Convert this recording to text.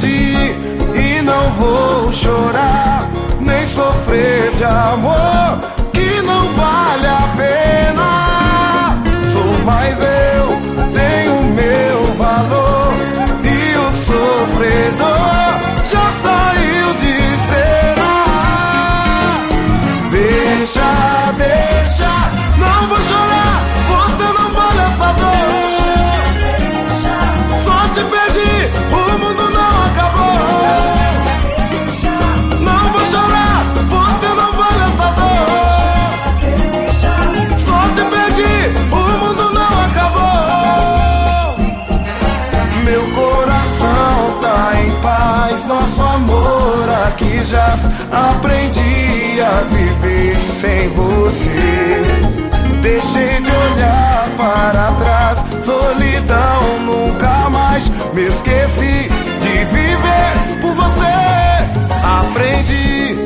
aprendi e não vou chorar, nem sofrer de amor que não vale a pena. Sou mais eu, tenho meu valor, e o sofredor já saiu de cena. Deixa, deixa, não vou chorar, você não vale essa dor. Só te perdi, o mundo não acabou. Não vou chorar, você não vale essa dor. Só te perdi, o mundo não acabou. Meu coração tá em paz, nosso amor aqui jaz. Aprendi a viver sem você. Deixei de olhar para trás, solidão nunca mais. Me esqueci de viver por você. Aprendi